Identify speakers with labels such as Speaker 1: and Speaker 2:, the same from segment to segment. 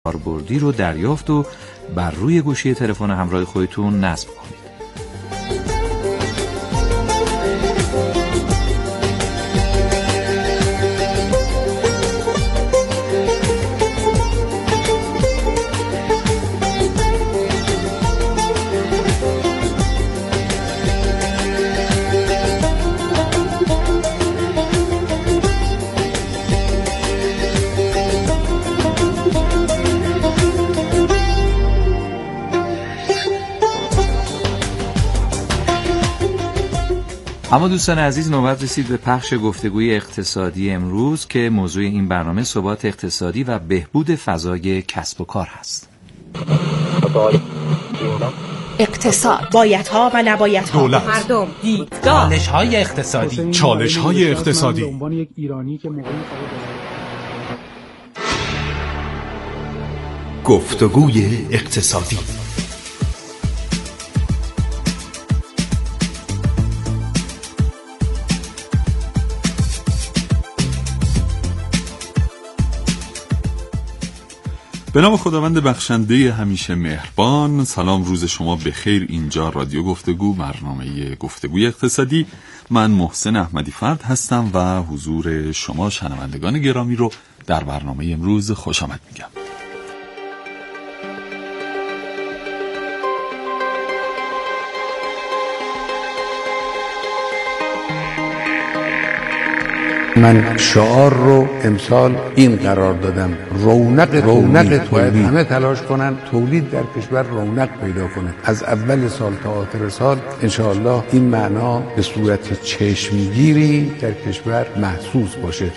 Speaker 1: کاربردی رو دریافت و بر روی گوشی تلفن همراه خودتون نصب کنید. اما دوستان عزیز، نوبت رسید به پخش گفتگوی اقتصادی امروز که موضوع این برنامه ثبات اقتصادی و بهبود فضای کسب و کار هست.
Speaker 2: اقتصاد، بایدها و نبایدها،
Speaker 3: دولت،
Speaker 2: مردم، دیدگاه،
Speaker 4: چالش‌های اقتصادی،
Speaker 3: چالش‌های اقتصادی.
Speaker 5: گفتگوی اقتصادی.
Speaker 3: به نام خداوند بخشنده همیشه مهربان. سلام، روز شما بخیر. اینجا رادیو گفتگو، برنامه گفتگوی اقتصادی. من محسن احمدی فرد هستم و حضور شما شنوندگان گرامی رو در برنامه امروز خوش آمد میگم.
Speaker 6: من شعار رو امسال این قرار دادم: رونق تولید. همه تلاش کنن تولید در کشور رونق پیدا کنه. از اول سال تا آخر سال انشاءالله این معنا به صورت چشمگیری در کشور محسوس باشه.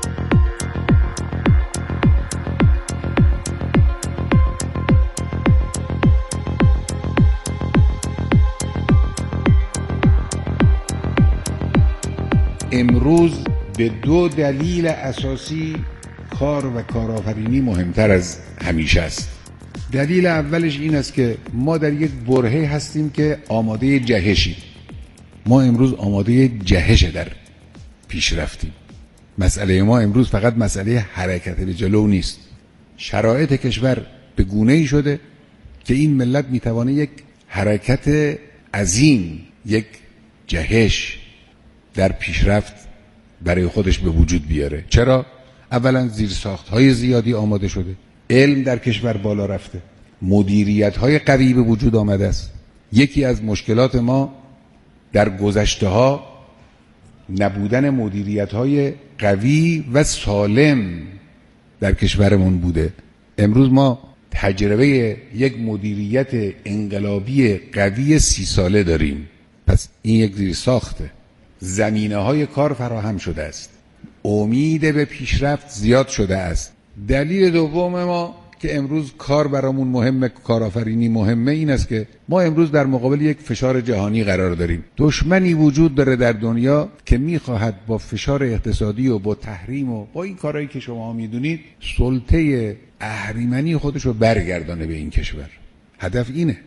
Speaker 6: امروز به دو دلیل اساسی کار و کارآفرینی مهمتر از همیشه است. دلیل اولش این است که ما در یک برهه‌ای هستیم که آماده جهشیم. ما امروز آماده جهش در پیش رفتیم. مسئله ما امروز فقط مسئله حرکت به جلو نیست. شرایط کشور به گونه‌ای شده که این ملت میتوانه یک حرکت عظیم، یک جهش در پیشرفت برای خودش به وجود بیاره. چرا؟ اولا زیرساخت‌های زیادی آماده شده، علم در کشور بالا رفته، مدیریت‌های قوی به وجود آمده است. یکی از مشکلات ما در گذشته‌ها نبودن مدیریت‌های قوی و سالم در کشورمون بوده. امروز ما تجربه یک مدیریت انقلابی قوی 30 ساله داریم. پس این یک زیرساخته. زمینه‌های کار فراهم شده است. امید به پیشرفت زیاد شده است. دلیل دوم ما که امروز کار برامون مهمه، کارآفرینی مهمه، این است که ما امروز در مقابل یک فشار جهانی قرار داریم. دشمنی وجود داره در دنیا که می‌خواهد با فشار اقتصادی و با تحریم و با این کارهایی که شما می‌دونید سلطه اهریمنی خودش رو برگردانه به این کشور. هدف اینه.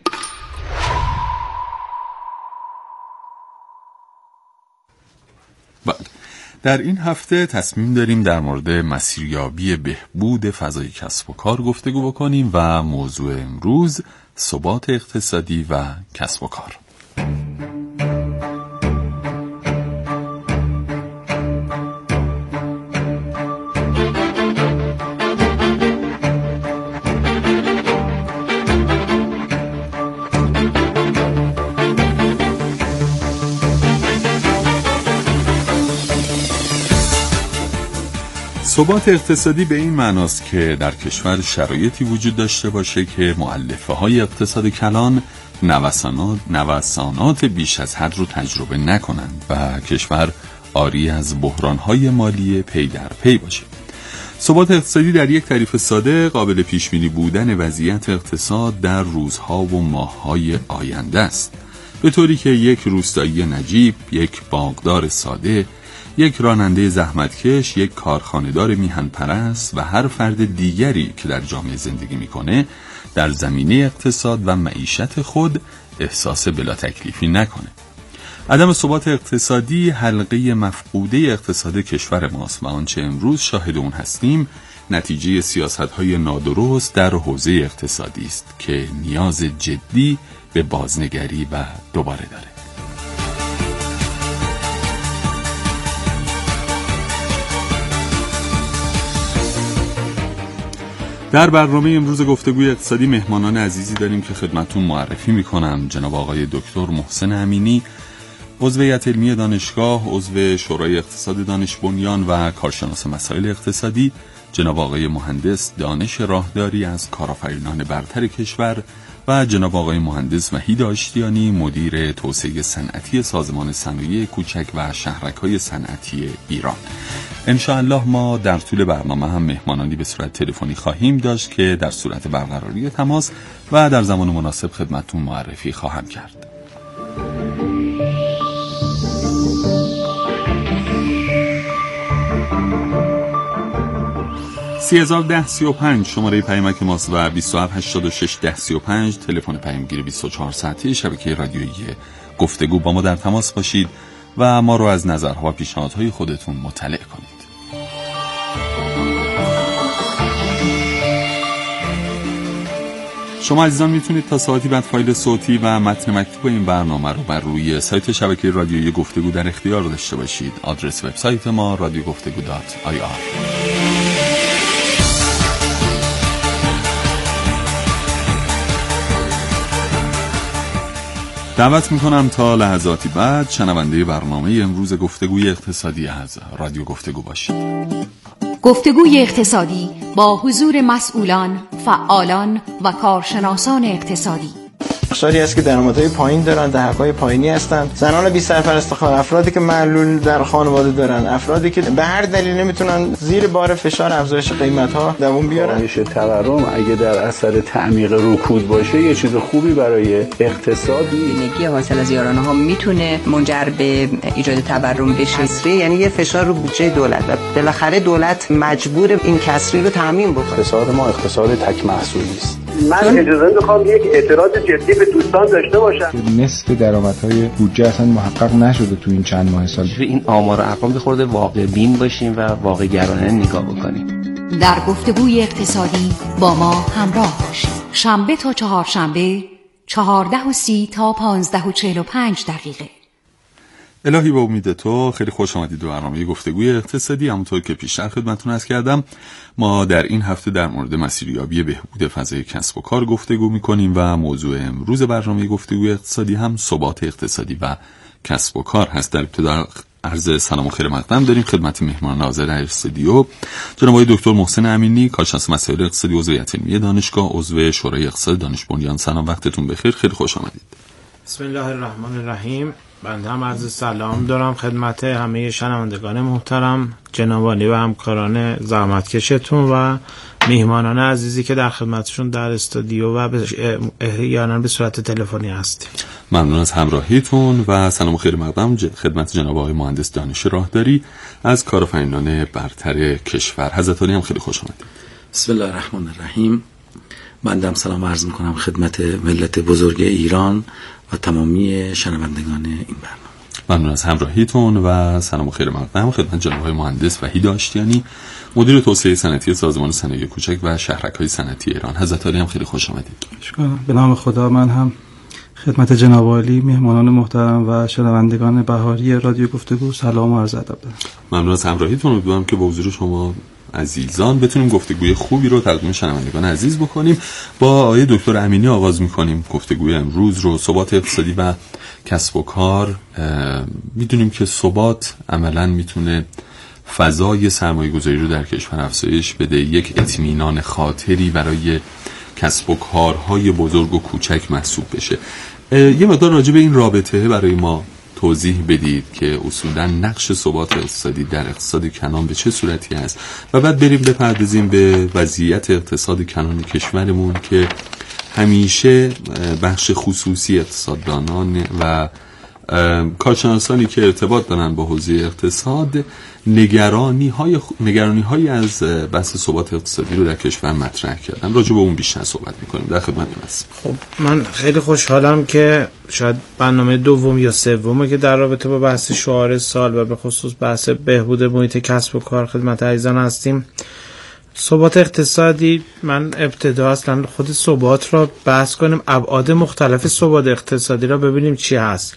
Speaker 3: در این هفته تصمیم داریم در مورد مسیریابی بهبود فضای کسب و کار گفتگو بکنیم و موضوع امروز ثبات اقتصادی و کسب و کار. ثبات اقتصادی به این معناست که در کشور شرایطی وجود داشته باشه که مؤلفه‌های اقتصاد کلان نوسانات بیش از حد رو تجربه نکنند و کشور عاری از بحران‌های مالی پی در پی باشه. ثبات اقتصادی در یک تعریف ساده قابل پیش‌بینی بودن وضعیت اقتصاد در روزها و ماه‌های آینده است، به طوری که یک روستایی نجیب، یک باغدار ساده، یک راننده زحمتکش، یک کارخانه‌دار میهن پرست و هر فرد دیگری که در جامعه زندگی میکنه در زمینه اقتصاد و معیشت خود احساس بلا تکلیفی نکنه. عدم ثبات اقتصادی حلقه مفقوده اقتصاد کشور ماست و آنچه امروز شاهد اون هستیم نتیجه سیاست‌های نادرست در حوزه اقتصادی است که نیاز جدی به بازنگری و دوباره داره. در برنامه امروز گفتگوی اقتصادی مهمانان عزیزی داریم که خدمتتون معرفی میکنم. جناب آقای دکتر محسن امینی، عضو هیئت علمی دانشگاه، عضو شورای اقتصاد دانش بنیان و کارشناس مسائل اقتصادی، جناب آقای مهندس دانش راهداری از کارآفرینان برتر کشور و جناب آقای مهندس وحید آشتیانی، مدیر توسعه صنعتی سازمان صنایع کوچک و شهرک‌های صنعتی ایران. انشاءالله ما در طول برنامه هم مهمانانی به صورت تلفنی خواهیم داشت که در صورت برقراری تماس و در زمان مناسب خدمتتون معرفی خواهم کرد. 301035 شماره پیامک ماست و 27861035 تلفن پیامگیر 24 ساعته شبکه رادیویی گفتگو. با ما در تماس باشید و ما رو از نظرها و پیشنهادهای خودتون مطلع کنید. شما عزیزان میتونید تا ساعتی بعد فایل صوتی و متن مکتوب این برنامه رو بر روی سایت شبکه رادیویی گفتگو در اختیار داشته باشید. آدرس وبسایت ما radiogoftegu.ir. دعوت میکنم تا لحظاتی بعد شنونده برنامه امروز گفتگوی اقتصادی از رادیو گفتگو باشید.
Speaker 5: گفتگوی اقتصادی با حضور مسئولان، فعالان و کارشناسان اقتصادی.
Speaker 7: بخشی هست که درآمدهای پایین دارن، دهک‌های پایینی هستن، زنان بی سرپرست کار، افرادی که معلول در خانواده دارن، افرادی که به هر دلیل نمیتونن زیر بار فشار افزایش قیمت‌ها دوام بیارن.
Speaker 8: کاهش تورم اگه در اثر تعمیق رکود باشه یه چیز خوبی برای اقتصاد.
Speaker 9: بیمگی حاصل از یارانه‌ها میتونه منجر به ایجاد تورم بشه.
Speaker 10: یعنی یه فشار رو بودجه دولت و بالاخره دولت مجبور این کسری رو تامین بکنه.
Speaker 8: اقتصاد ما اقتصاد تک محصولی است.
Speaker 11: من اجازه میخوام یک اعتراض جدی به دوستان داشته باشم.
Speaker 12: نصف درآمدهای بودجه اصلا محقق نشده تو این چند ماه سال.
Speaker 13: این آمار و ارقام خورده واقع بین باشیم و واقع گرانه نگاه بکنیم.
Speaker 5: در گفتگوی اقتصادی با ما همراه باشید. شنبه تا چهارشنبه 14:30 تا 15:45.
Speaker 3: الهی به امید تو. خیلی خوش آمدید به برنامه گفتگوی اقتصادی. همونطور که پیشتر خدمتتون عرض کردم ما در این هفته در مورد مسیریابی بهبود فضای کسب و کار گفتگو می‌کنیم و موضوع امروز برنامه گفتگوی اقتصادی هم ثبات اقتصادی و کسب و کار هست. در ابتدا عرض سلام و خیر مقدم داریم خدمت مهمان ناظر در استودیو جناب آقای دکتر محسن امینی، کارشناس مسائل اقتصادی، عضو هیئت علمی دانشگاه، عضو شورای اقتصاد دانش بنیان. سلام، وقتتون بخیر، خیلی خوش آمدید.
Speaker 14: بسم الله الرحمن الرحیم. بنده هم عرض سلام دارم خدمت همه شنوندگان محترم، جنابعالی و همکاران زحمتکشتون و میهمانان عزیزی که در خدمتشون در استودیو و احیانا به صورت تلفنی هستیم.
Speaker 3: ممنون از همراهیتون و سلام و خیر مقدم خدمت جناب آقای مهندس دانش راهداری از کارآفرینان برتر کشور. حضرت عالی هم خیلی خوش آمدید.
Speaker 15: بسم الله الرحمن الرحیم. بنده هم سلام عرض میکنم خدمت ملت بزرگ ایران و تمامی شنوندگان این برنامه.
Speaker 3: ممنون از همراهیتون و سلام و خیر مقدم خدمت جناب آقای مهندس وحید آشتیانی، مدیر توسعه صنعتی سازمان صنایع کوچک و شهرک‌های صنعتی ایران. حضرت عالی هم خیلی خوش آمدید.
Speaker 16: شکرم. به نام خدا من هم خدمت جناب عالی، میهمانان محترم و شنوندگان بهاری رادیو گفتگو سلام و عرض ادب دارم.
Speaker 3: ممنون از همراهیتون. امیدوارم که با حضور شما عزیزان بتونیم گفتگوی خوبی رو تقدیم شنوندگان عزیز بکنیم. با آقای دکتر امینی آغاز می‌کنیم گفتگوی امروز رو. ثبات اقتصادی و کسب و کار. می‌دونیم که ثبات عملاً میتونه فضای سرمایه‌گذاری رو در کشور افزایش بده، یک اطمینان خاطری برای کسب و کارهای بزرگ و کوچک محسوب بشه. یه مقدار راجع به این رابطه برای ما توضیح بدید که اصولا نقش ثبات اقتصادی در اقتصاد کنان به چه صورتی است و بعد بریم بپردازیم به وضعیت اقتصاد کنان کشورمون که همیشه بخش خصوصی اقتصاددانان و کارشناسانی که ارتباط دارن با حوزه اقتصاد نگرانی هایی از بحث ثبات اقتصادی رو در کشور مطرح کردن. راجع به اون بیشتر صحبت می‌کنیم. در خدمتتون هستم.
Speaker 14: خب من خیلی خوشحالم که شاید برنامه دوم یا سومه که در رابطه با بحث شعار سال و به خصوص بحث بهبود محیط کسب و کار خدمت عزیزان هستیم ثبات اقتصادی، من ابتدا اصلا خود ثبات را بحث کنیم، ابعاد مختلف ثبات اقتصادی را ببینیم چی هست.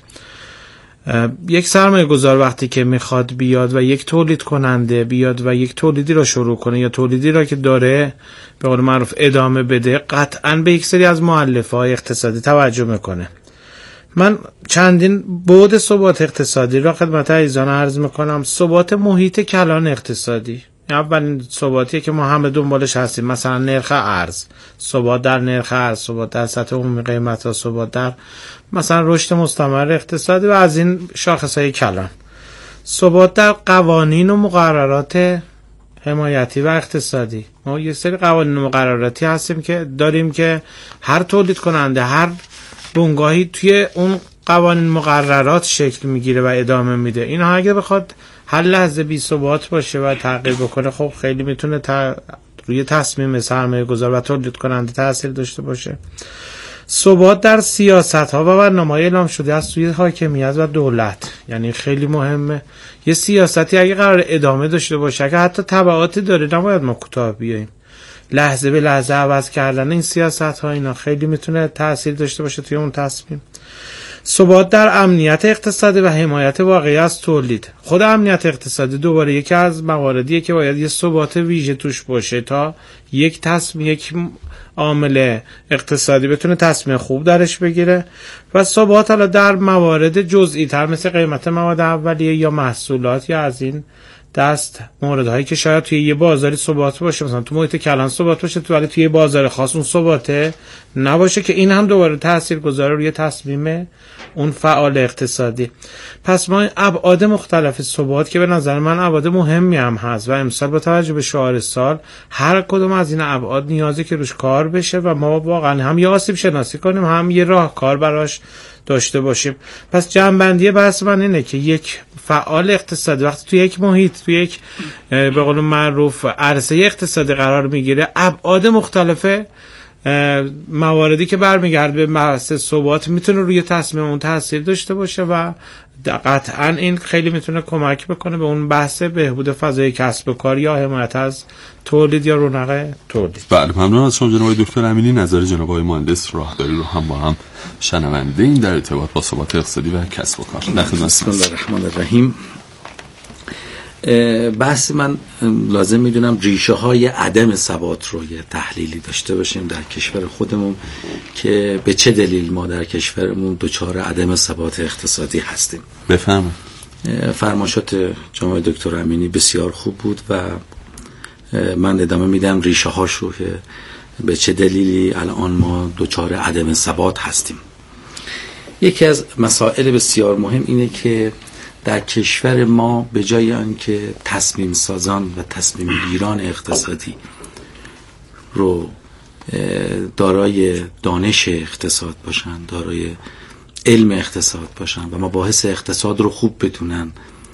Speaker 14: یک سرمایه گذار وقتی که میخواد بیاد و یک تولید کننده بیاد و یک تولیدی را شروع کنه یا تولیدی را که داره به قول معروف ادامه بده، قطعاً به یک سری از مؤلفه‌های اقتصادی توجه میکنه. من چندین بعد ثبات اقتصادی را خدمت عزیزان عرض میکنم. ثبات محیط کلان اقتصادی، اولین ثباتیه که ما همه دنبالش هستیم، مثلا نرخ ارز، ثبات در نرخ ارز، ثبات در سطح عمومی قیمت‌ها، ثبات در مثلا رشد مستمر اقتصادی و از این شاخصهای کلان. ثبات در قوانین و مقررات حمایتی و اقتصادی. ما یه سری قوانین و مقرراتی هستیم که داریم که هر تولید کننده، هر بنگاهی توی اون قوانین مقررات شکل میگیره و ادامه میده. اینها اگه بخواد هر لحظه بی ثبات باشه و تغییر بکنه، خب خیلی میتونه روی تصمیم سرمایه گذار و تولید کننده تاثیر داشته باشه. ثبات در سیاست ها و برنامه‌های اعلام شده است توی حاکمیت و دولت، یعنی خیلی مهمه. یه سیاستی اگه قرار ادامه داشته باشه، اگه حتی تبعاتی داره، نباید ما کوتاه بیاییم. لحظه به لحظه عوض کردن این سیاست ها اینا خیلی میتونه تاثیر داشته باشه توی اون تصمیم. ثبات در امنیت اقتصادی و حمایت واقعی از تولید. خود امنیت اقتصادی دوباره یکی از مواردیه که باید یه ثبات ویژه توش باشه تا یک عامل اقتصادی بتونه تصمیم خوب درش بگیره. و ثبات حالا در موارد جزئی تر مثل قیمت مواد اولیه یا محصولات یا از این دست موردهایی که شاید توی یه بازاری ثبات باشه، مثلا تو محیط کلان ثبات باشه، ولی توی یه بازار خاص اون ثبات نباشه، که این هم دوباره تاثیر گذاره روی تصمیم اون فعال اقتصادی. پس ما ابعاد مختلف ثبات که به نظر من ابعاد مهمی هم هست و امسال با توجه به شعار سال هر کدوم از این ابعاد نیازه که روش کار بشه و ما واقعا هم یه آسیب شناسی کنیم، هم یه راهکار براش داشته باشیم. پس جمع‌بندی بحث من اینه که یک فعال اقتصادی وقتی توی یک محیط، توی یک به قول معروف عرصه اقتصادی قرار میگیره، ابعاد مختلف مواردی که برمیگرده به بحث ثبات میتونه روی تصمیم اون تاثیر داشته باشه و قطعا این خیلی میتونه کمک بکنه به اون بحث بهبود فضای کسب و کار یا حمایت از تولید یا رونق تولید.
Speaker 3: بله، ممنون از شما جناب دکتر امینی. نظر جناب آقای مهندس راهداری رو هم با هم شنونده این در ارتباط با ثبات اقتصادی و کسب و کار.
Speaker 15: بسم الله الرحمن الرحیم. بحث من لازم میدونم ریشه های عدم ثبات رو یه تحلیلی داشته باشیم در کشور خودمون که به چه دلیل ما در کشورمون دچار عدم ثبات اقتصادی هستیم.
Speaker 3: بفهمم.
Speaker 15: فرمایشات جناب دکتر امینی بسیار خوب بود و من ادامه میدم ریشه هاش رو که به چه دلیلی الان ما دچار عدم ثبات هستیم. یکی از مسائل بسیار مهم اینه که در کشور ما به جای آنکه تصمیم سازان و تصمیم گیران اقتصادی رو دارای دانش اقتصاد باشن، دارای علم اقتصاد باشن و مباحث اقتصاد رو خوب بدونن،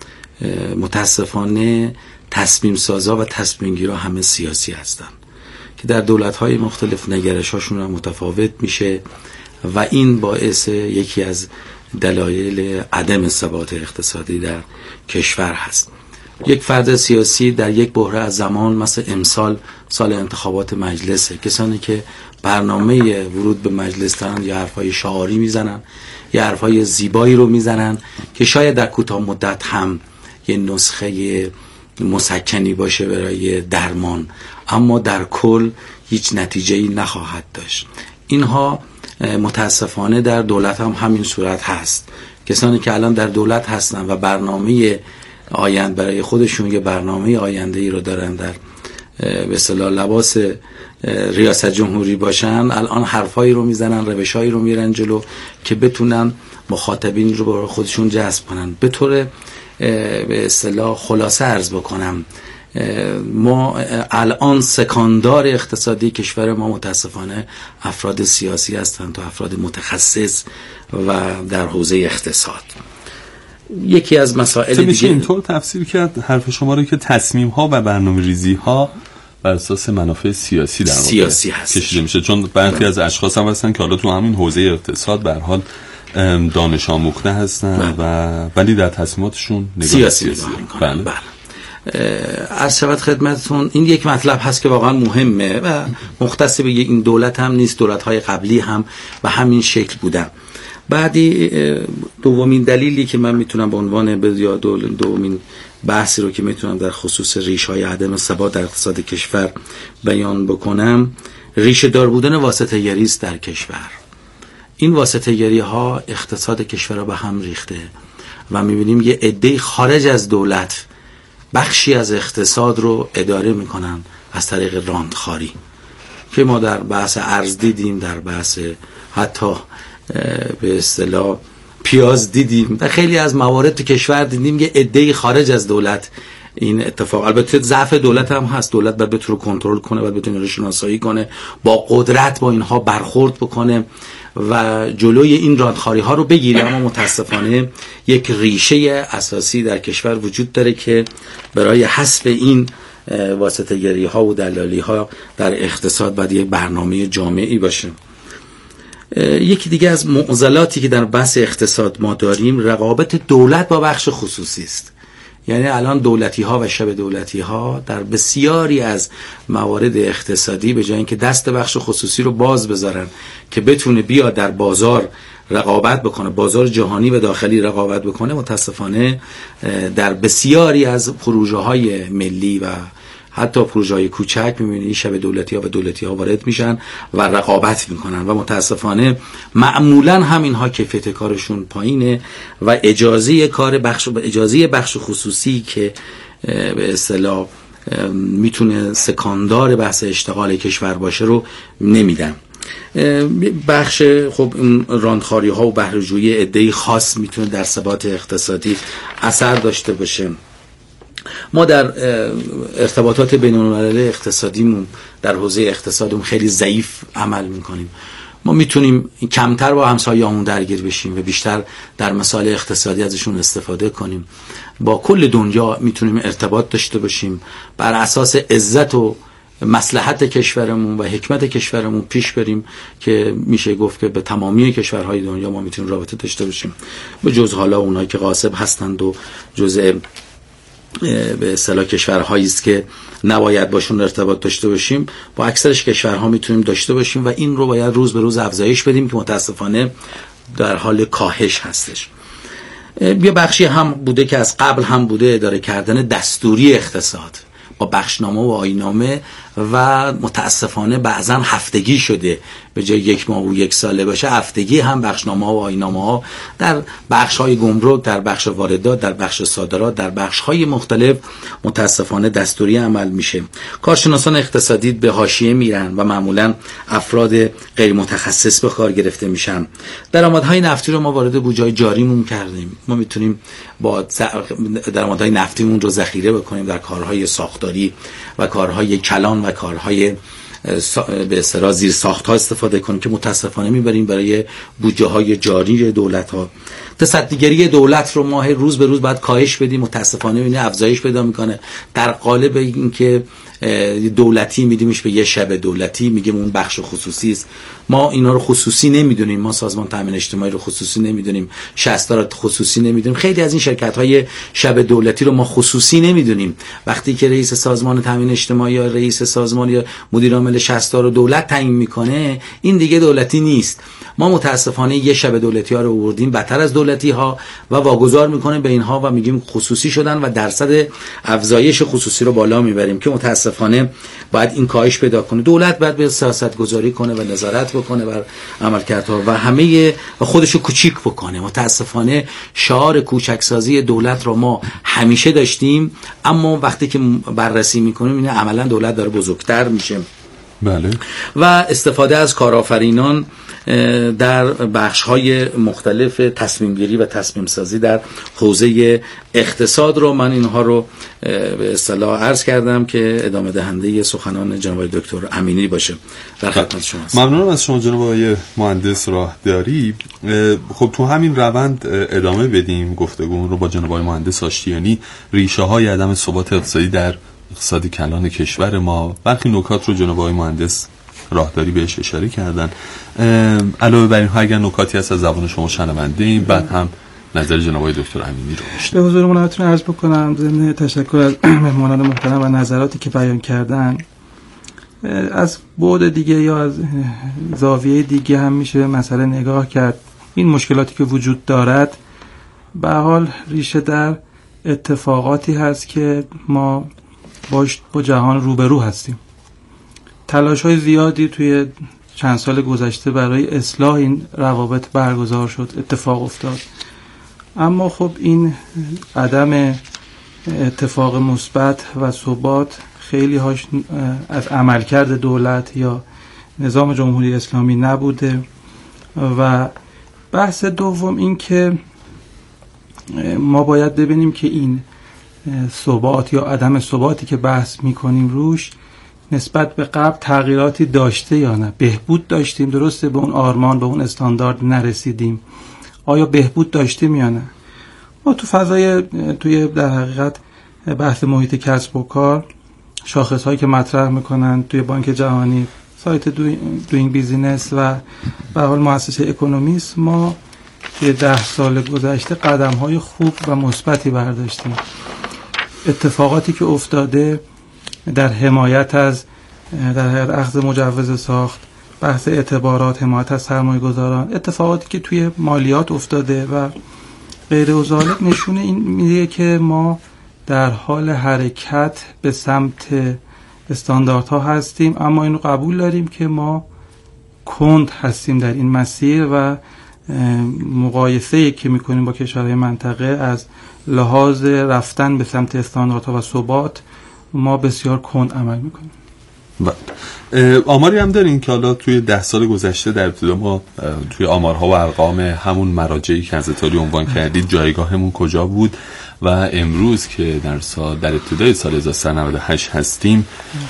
Speaker 15: متاسفانه تصمیم سازا و تصمیم گیرا همه سیاسی هستن که در دولت‌های مختلف نگرش‌هاشون هم متفاوت میشه و این باعث یکی از دلایل عدم ثبات اقتصادی در کشور هست. یک فرد سیاسی در یک بحره از زمان مثل امسال سال انتخابات مجلسه، کسانی که برنامه ورود به مجلس دارن یا حرفای شعاری میزنن یا حرفای زیبایی رو میزنن که شاید در کوتاه مدت هم یه نسخه مسکنی باشه برای درمان، اما در کل هیچ نتیجه‌ای نخواهد داشت. اینها متاسفانه در دولت هم همین صورت هست. کسانی که الان در دولت هستن و برنامه آینده برای خودشون یه برنامه آینده ای رو دارن در به اصطلاح لباس ریاست جمهوری باشن، الان حرفایی رو میزنن، روشایی رو میرن جلو که بتونن مخاطبین رو برای خودشون جذب کنن. به طور به اصطلاح خلاصه عرض بکنم، ما الان سکاندار اقتصادی کشور ما متاسفانه افراد سیاسی هستند و افراد متخصص و در حوزه اقتصاد. یکی از مسائل دیگه
Speaker 3: میشه اینطور تفسیر کرد حرف شما رو که تصمیم ها و برنامه ریزی ها بر اساس منافع سیاسی در
Speaker 15: سیاسی هست
Speaker 3: کشیده میشه، چون برخی از اشخاص هم هستن که حالا تو همین حوزه اقتصاد به هر حال دانش آموخته هستن و ولی در تصمیماتشون نگاه سیاسی.
Speaker 15: بله. عرض شود خدمتتون این یک مطلب هست که واقعا مهمه و مختص به این دولت هم نیست، دولت‌های قبلی هم به همین شکل بودن. بعدی دومین دلیلی که من میتونم به عنوان دومین بحثی رو که میتونم در خصوص ریش‌های عدم ثبات در اقتصاد کشور بیان بکنم، ریشه دار بودن واسطه‌گری است در کشور. این واسطه‌گری ها اقتصاد کشور رو به هم ریخته و میبینیم یه عده خارج از دولت بخشی از اقتصاد رو اداره میکنن از طریق راندخاری که ما در بحث ارز دیدیم، در بحث حتی به اصطلاح پیاز دیدیم و خیلی از موارد تو کشور دیدیم یه عده خارج از دولت این اتفاق. البته ضعف دولت هم هست، دولت باید بتونه کنترل کنه، باید بتونه شناسایی کنه، با قدرت با اینها برخورد بکنه و جلوی این راندخاری ها رو بگیره. اما متاسفانه یک ریشه اساسی در کشور وجود داره که برای حذف این واسطه‌گری ها و دلالی ها در اقتصاد باید یک برنامه جامعی باشه. یکی دیگه از معضلاتی که در بحث اقتصاد ما داریم رقابت دولت با بخش خصوصی است. یعنی الان دولتی ها و شبه دولتی ها در بسیاری از موارد اقتصادی به جای اینکه دست بخش خصوصی رو باز بذارن که بتونه بیا در بازار رقابت بکنه، بازار جهانی و داخلی رقابت بکنه، متاسفانه در بسیاری از پروژه های ملی و حتی پروژه‌های کوچک می‌بینید شبه دولتی‌ها و دولتی‌ها وارد میشن و رقابت میکنن و متاسفانه معمولاً همینها کیفیت کارشون پایینه و اجازه بخش خصوصی که به اصطلاح میتونه سکاندار بحث اشتغال کشور باشه رو نمیدن. بخش خب راندخاری ها و بهره‌جویی عده‌ای خاص میتونه در ثبات اقتصادی اثر داشته باشه. ما در ارتباطات بین‌المللی اقتصادیمون در حوزه اقتصادمون خیلی ضعیف عمل میکنیم. ما میتونیم کمتر با همسایه‌مون درگیر بشیم و بیشتر در مسائل اقتصادی ازشون استفاده کنیم. با کل دنیا میتونیم ارتباط داشته باشیم، بر اساس عزت و مصلحت کشورمون و حکمت کشورمون پیش بریم که میشه گفت که به تمامی کشورهای دنیا ما میتونیم رابطه داشته باشیم، به جز حالا اونایی که غاصب هستند و جزء به اصطلاح کشورهایی است که نباید باشون ارتباط داشته باشیم، با اکثرش کشورها میتونیم داشته باشیم و این رو باید روز به روز افزایش بدیم که متاسفانه در حال کاهش هستش. یه بخشی هم بوده که از قبل هم بوده اداره کردن دستوری اقتصاد با بخشنامه و آیین‌نامه و متاسفانه بعضا هفتگی شده، به جای یک ماه و یک ساله باشه هفتگی هم بخشنامه و آیین‌نامه ها در بخش‌های گمرک، در بخش واردات، در بخش صادرات، در بخش‌های مختلف متاسفانه دستوری عمل میشه. کارشناسان اقتصادی به حاشیه میرن و معمولا افراد غیر متخصص به کار گرفته میشن. درآمدهای نفتی رو ما وارد بودجه جاریمون کردیم. ما میتونیم با درآمدهای نفتیمون رو ذخیره بکنیم در کارهای ساختاری و کارهای کلان و کارهای به اصطلاح زیر ساخت‌ها استفاده کنیم که متاسفانه میبریم برای بودجه های جاری دولت ها. تصدیگری دولت رو ما روز به روز باید کاهش بدیم، متاسفانه این افزایش پیدا میکنه در قالب اینکه دولتی میدیمش به یه شب دولتی، میگیم اون بخش خصوصی است. ما اینا رو خصوصی نمیدونیم، ما سازمان تامین اجتماعی رو خصوصی نمیدونیم، شصت‌ها رو خصوصی نمیدونیم، خیلی از این شرکت‌های شب دولتی رو ما خصوصی نمیدونیم. وقتی که رئیس سازمان تامین اجتماعی یا رئیس سازمان یا مدیر عامل شصت‌ها رو دولت تعیین میکنه، این دیگه دولتی نیست. ما متاسفانه یه شب دولتی‌ها رو آوردیم بدتر از دولتی‌ها و واگذار میکنیم به اینها و میگیم خصوصی شدن و درصد افزایش خصوصی رو بالا میبریم که متاسفانه باید این کاهش پیدا کنه. دولت باید به سیاست گذاری کنه و نظارت بکنه بر عملکردها و همه و خودشو کوچیک بکنه. متاسفانه شعار کوچکسازی دولت رو ما همیشه داشتیم، اما وقتی که بررسی میکنیم این عملا دولت داره بزرگتر میشه.
Speaker 3: بله.
Speaker 15: و استفاده از کارآفرینان در بخش‌های مختلف تصمیم گیری و تصمیم سازی در حوزه اقتصاد رو من اینها رو به اصطلاح عرض کردم که ادامه دهنده سخنان جناب دکتر امینی باشه. در خدمت شما هستم.
Speaker 3: ممنونم از شما جناب آقای مهندس راهداری. خب تو همین روند ادامه بدیم گفتگو رو با جناب آقای مهندس آشتیانی، ریشه های عدم ثبات اقتصادی در اقتصاد کلان کشور ما. برخی نکات رو جناب آقای مهندس راهداری بهش اشاره کردن. علاوه بر اینها اگر نکاتی هست از زبان شما شنونده ایم، بعد هم نظر جناب آقای دکتر امینی رو میشنم.
Speaker 16: به حضور منتون عرض بکنم ضمن تشکر از مهمانان محترم و نظراتی که بیان کردن. از بعد دیگه یا از زاویه دیگه هم میشه به مسئله نگاه کرد. این مشکلاتی که وجود دارد به حال ریشه در اتفاقاتی هست که ما با جهان روبرو هستیم. تلاش‌های زیادی توی چند سال گذشته برای اصلاح این روابط برگزار شد، اتفاق افتاد، اما خب این عدم اتفاق مثبت و ثبات خیلی هاش از عملکرد دولت یا نظام جمهوری اسلامی نبوده. و بحث دوم این که ما باید ببینیم که این ثبات یا عدم ثباتی که بحث میکنیم روش نسبت به قبل تغییراتی داشته یا نه. بهبود داشتیم، درسته، به اون آرمان، به اون استاندارد نرسیدیم. آیا بهبود داشتیم یا نه؟ ما توی در حقیقت بحث محیط کسب و کار شاخص‌هایی که مطرح میکنن توی بانک جهانی، سایت دوینگ بیزینس و به حال مؤسسه اکونومیست، ما توی 10 سال گذشته قدم‌های خوب و مثبتی برداشتیم. اتفاقاتی که افتاده در حمایت از در حقیقت اخذ مجوز ساخت، بحث اعتبارات، حمایت از سرمایه‌گذاران، اتفاقاتی که توی مالیات افتاده و غیر و ذالک نشونه این میده که ما در حال حرکت به سمت استانداردها هستیم، اما اینو قبول داریم که ما کند هستیم در این مسیر و مقایسه‌ای که میکنیم با کشورهای منطقه از لحاظ رفتن به سمت استانداردها و ثبات ما بسیار کند عمل میکنیم.
Speaker 3: آماری هم دارین که حالا توی 10 سال گذشته در ابتدا ما توی آمارها و ارقام همون مراجعی که از اتالی عنوان کردید جایگاهمون کجا بود و امروز که در ابتدای سال 1398 هستیم،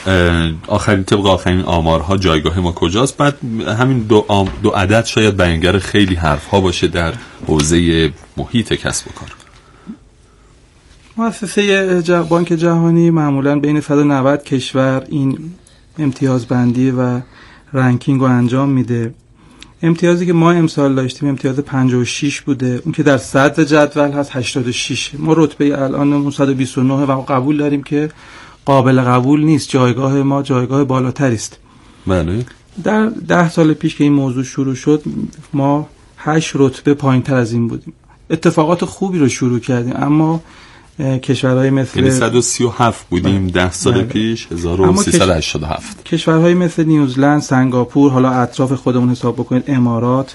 Speaker 3: طبق آخرین آمارها جایگاه ما کجاست؟ بعد همین دو عدد شاید بیانگر خیلی حرفها باشه در حوزه محیط کسب و کار.
Speaker 16: مؤسسه بانک جهانی معمولاً بین 190 کشور این امتیازبندی و رنکینگ رو انجام میده. امتیازی که ما امسال داشتیم امتیاز 56 بوده، اون که در صدر جدول هست 86. ما رتبه الان 129 و قبول داریم که قابل قبول نیست. جایگاه ما جایگاه بالاتری است.
Speaker 3: بله.
Speaker 16: در 10 سال پیش که این موضوع شروع شد ما 8 رتبه پایین‌تر از این بودیم. اتفاقات خوبی رو شروع کردیم، اما کشورهای مثل
Speaker 3: 137 بودیم 10 سال پیش 1387.
Speaker 16: کشورهای مثل نیوزلند، سنگاپور، حالا اطراف خودمون حساب بکنید، امارات،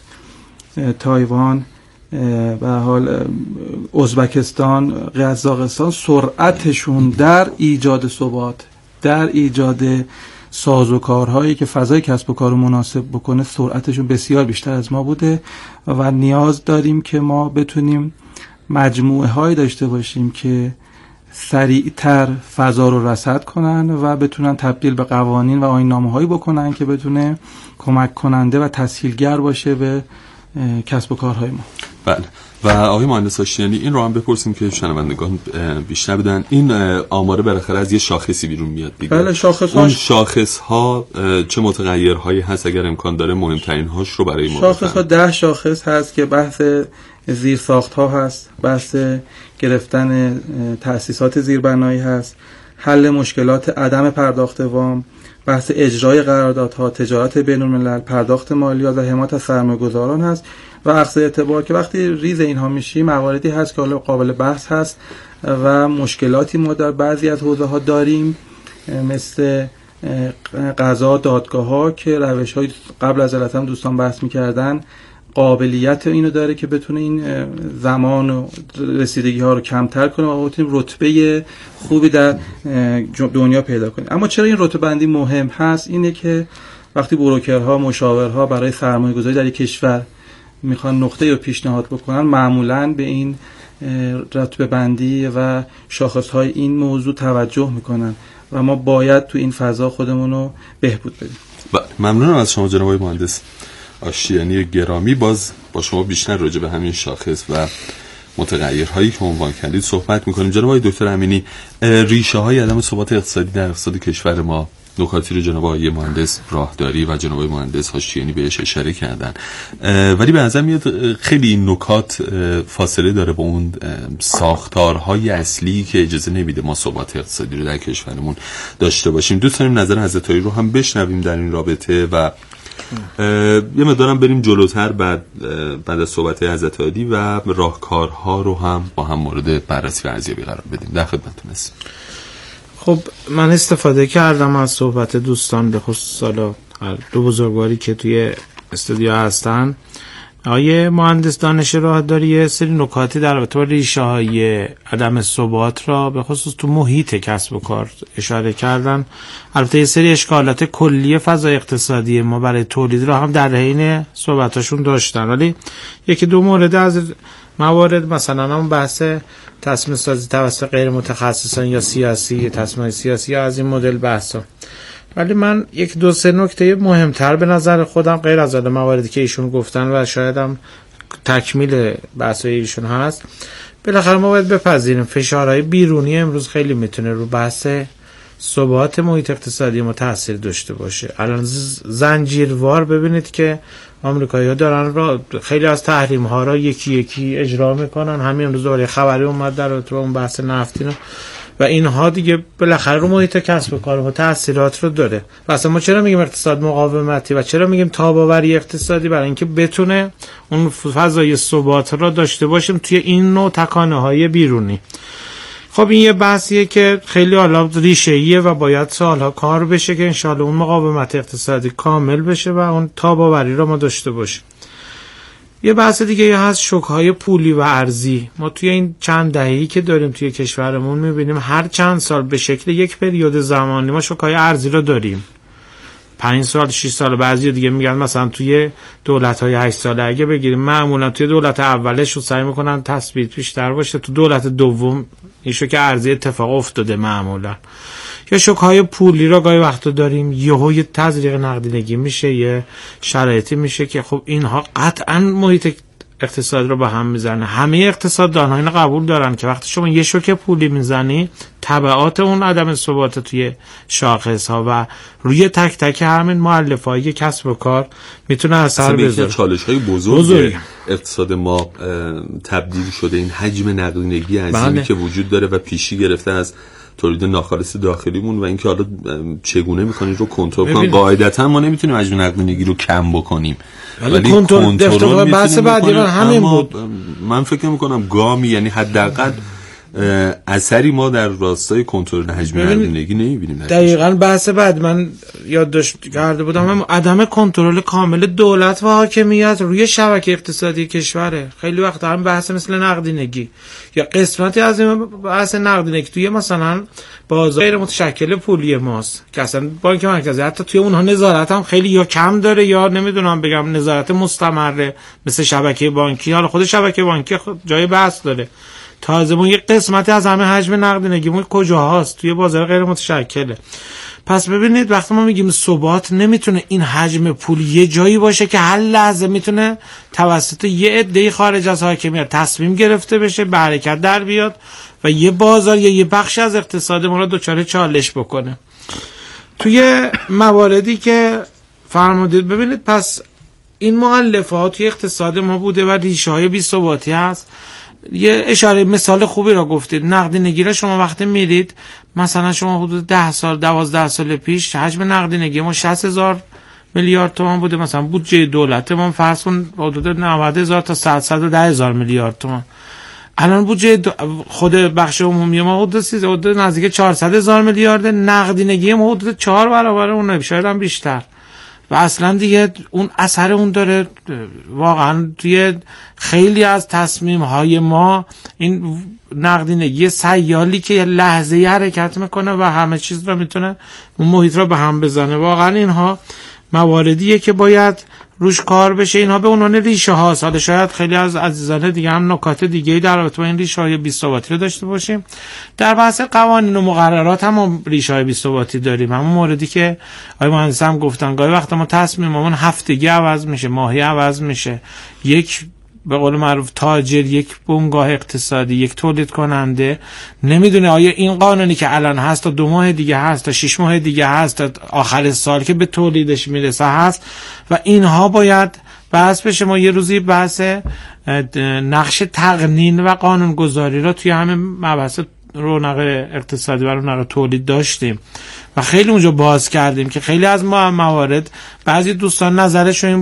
Speaker 16: تایوان، به حال ازبکستان، قزاقستان، سرعتشون در ایجاد ثبات، در ایجاد سازوکارهایی که فضای کسب و کار رو مناسب بکنه، سرعتشون بسیار بیشتر از ما بوده و نیاز داریم که ما بتونیم مجموعه هایی داشته باشیم که سریعتر فضا رو رصد کنن و بتونن تبدیل به قوانین و آیین‌نامه هایی بکنن که بتونه کمک کننده و تسهیلگر باشه به کسب و کارهای ما.
Speaker 3: بله. و آقای مهندس آشتیانی این رو هم بپرسیم که شنوندگان بیشتر بدن، این آماره بالاخره از یه شاخصی بیرون میاد دیگه.
Speaker 16: بله،
Speaker 3: اون شاخص ها چه متغیرهایی هست اگر امکان داره مهمترین هاش رو برای ما
Speaker 16: شاخص ها 10 شاخص هست که بحث زیرساخت ها هست، بحث گرفتن تأسیسات زیربنایی هست، حل مشکلات عدم پرداخت وام، بحث اجرای قراردادها، تجارت بین الملل، پرداخت مالیات و حمایت از سرمایه‌گذاران هست و اخذ اعتبار که وقتی ریز اینها میشی مواردی هست که حالا قابل بحث هست و مشکلاتی ما در بعضی از حوزه ها داریم، مثل قضا، دادگاه ها که روش های قبل از علت هم دوستان بحث میکردن قابلیت اینو داره که بتونه این زمان و رسیدگی ها رو کمتر کنه و بتونیم رتبه خوبی در دنیا پیدا کنیم. اما چرا این رتبه بندی مهم هست؟ اینه که وقتی بروکرها، مشاورها برای سرمایه گذاری در یک کشور میخوان نقطه رو پیشنهاد بکنن، معمولاً به این رتبه بندی و شاخص های این موضوع توجه میکنن و ما باید تو این فضا خودمون رو بهبود بدیم.
Speaker 3: ممنونم از شما جناب مهندس آشتیانی گرامی. باز با شما بیشتر راجع به همین شاخص و متغیرهایی که عنوان کردید صحبت میکنیم. جناب دکتر امینی، ریشه های عدم ثبات اقتصادی در اقتصاد کشور ما نکاتی رو جناب آقای مهندس راهداری و جناب مهندس هاشمیانی بهش اشاره کردن، ولی به نظر میاد خیلی این نکات فاصله داره با اون ساختارهای اصلی که اجازه نمیده ما ثبات اقتصادی رو در کشورمون داشته باشیم. دوست داریم نظر حضرت عالی رو هم بشنویم در این رابطه و یه مقدارم بریم جلوتر بعد از صحبت حضرت عالی و راهکارها رو هم با هم مورد بررسی و ارزیابی قرار بدیم. در خدمتتون هستیم.
Speaker 14: خب من استفاده کردم از صحبت دوستان، به خصوص حالا دو بزرگواری که توی استودیو هستن. آقای مهندس دانش راهداری یه سری نکاتی در رابطه با ریشه‌های عدم ثبات را به خصوص تو محیط کسب و کار اشاره کردن. البته یه سری اشکالات کلی فضای اقتصادی ما برای تولید را هم در حین صحبتاشون داشتن، ولی یکی دو مورد از موارد مثلا هم بحث تصمیم سازی توسط غیر متخصصان یا سیاسی، تصمیم سیاسی یا از این مدل بحثا. ولی من یک دو سه نکته مهمتر به نظر خودم غیر از مواردی که ایشون گفتن و شاید هم تکمیل بحثای ایشون هست، بالاخره ما باید بپذیریم فشارهای بیرونی امروز خیلی میتونه رو بحث ثبات محیط اقتصادی ما تاثیر داشته باشه. الان زنجیروار ببینید که آمریکایی‌ها دارن را خیلی از تحریم‌ها را یکی یکی اجرا میکنن. همین امروز دوباره خبری اومد در رابطه با اون بحث نفتی و اینها دیگه بالاخره رو محیط کسب و کار و تاثیرات رو داره. و اصلا ما چرا میگیم اقتصاد مقاومتی و چرا میگیم تاب‌آوری اقتصادی؟ برای اینکه بتونه اون فضای ثبات را داشته باشیم توی این نوع تکانه‌های بیرونی. خب این یه بحثیه که خیلی حالا ریشه‌ایه و باید سالها کار بشه که انشالله اون مقاومت اقتصادی کامل بشه و اون تاب‌آوری را ما داشته باشیم. یه بحث دیگه هست شوک‌های پولی و ارزی. ما توی این چند دهه‌ای که داریم توی کشورمون می‌بینیم هر چند سال به شکل یک پریود زمانی ما شوک‌های ارزی رو داریم. 5 سال 6 سال، بعضی دیگه میگن مثلا توی دولت‌های 8 ساله اگه بگیریم معمولا توی دولت اولش رو سعی می‌کنن تثبیت بیشتر باشه، تو دولت دوم این شوک ارزی اتفاق افتاده معمولا. یا شوک‌های پولی را گاهی وقتا داریم، یهو یه تزریق نقدینگی میشه، یه شرایطی میشه که خب اینها قطعاً محیط اقتصاد رو به هم میزنه. همه اقتصاددان‌ها اینو قبول دارن که وقتی شما یه شوک پولی میزنی تبعات اون عدم ثبات توی شاخص‌ها و روی تک تک همین مؤلفه‌های کسب و کار میتونه اثر بذاره.
Speaker 3: چالش‌های بزرگ اقتصاد ما تبدیل شده این حجم نقدینگی عظیمی که وجود داره و پیشی گرفته از تولید ناخالص داخلیمون و اینکه حالا چگونه می‌کنید رو کنترل کنیم. قاعدتاً ما نمیتونیم حجم نقدینگی رو کم بکنیم، ولی کنترل بحث بعدی همین بود. من فکر می‌کنم گامی، یعنی حداقل اثری ما در راستای کنترل حجم نقدینگی نمی‌بینیم.
Speaker 14: دقیقاً بحث بعد من یادداشت کرده بودم هم عدم کنترل کامل دولت و حاکمیت روی شبکه اقتصادی کشوره. خیلی وقت هم بحث مثل نقدینگی یا قسمتی از این بحث نقدینگی توی مثلا بازار غیر متشکل پولی ماست که اصلا بانک مرکزی حتی توی اونها نظارت هم خیلی یا کم داره یا نمیدونم بگم نظارت مستمره مثل شبکه بانکی. حالا خود شبکه بانکی جای بحث داره. تازه ما یه قسمتی از همه حجم نقدینگیمون کجاهاست؟ توی بازار غیر متشکله. پس ببینید وقتی ما میگیم ثبات نمیتونه این حجم پول یه جایی باشه که هر لحظه میتونه توسط یه عده خارج از حاکمیت تصمیم گرفته بشه، به حرکت در بیاد و یه بازار یا یه بخش از اقتصاد ما رو دچار چالش بکنه. توی مواردی که فرمودید ببینید پس این مؤلفات توی اقتصاد ما بوده و ریشه‌های بی‌ثباتی هست. یه اشاره مثال خوبی را گفتید. نقدینگی را شما وقتی میرید مثلا شما حدود 10 سال 12 سال پیش حجم نقدینگی ما 60,000 میلیارد تومان بوده. مثلا بودجه دولت ما فرض کن حدود 90,000 تا 110,000 میلیارد تومان. الان بودجه خود بخش عمومی ما حدود نزدیک 400,000 میلیارد، نقدینگی ما حدود 4 برابر اونه، شاید هم بیشتر. و اصلا دیگه اون اثر اون داره واقعا توی خیلی از تصمیم های ما. این نقدینگی سیالی که یه لحظه حرکت میکنه و همه چیز رو میتونه اون محیط رو به هم بزنه. واقعا اینها مواردیه که باید روش کار بشه. اینها به عنوان ریشه ها. حالا شاید خیلی از عزیزان دیگه هم نکات دیگه‌ای در رابطه با این ریشه های بی‌ثباتی رو داشته باشیم. در بحث قوانین و مقررات هم ریشه های بی‌ثباتی داریم. همون موردی که آقای مهندس هم گفتن گاهی وقتا ما تصمیممون هفتگی عوض میشه، ماهی عوض میشه، یک به قول معروف تاجر، یک بنگاه اقتصادی، یک تولید کننده نمیدونه آیا این قانونی که الان هست تا 2 ماه دیگه هست، تا 6 ماه دیگه هست، تا آخر سال که به تولیدش میرسه هست، و اینها باید بحث بشه. ما یه روزی بحث نقش تقنین و قانونگذاری را توی همه مبحث رونق اقتصادی و رونق تولید داشتیم و خیلی اونجا باز کردیم که خیلی از موارد بعضی دوستان نظرشون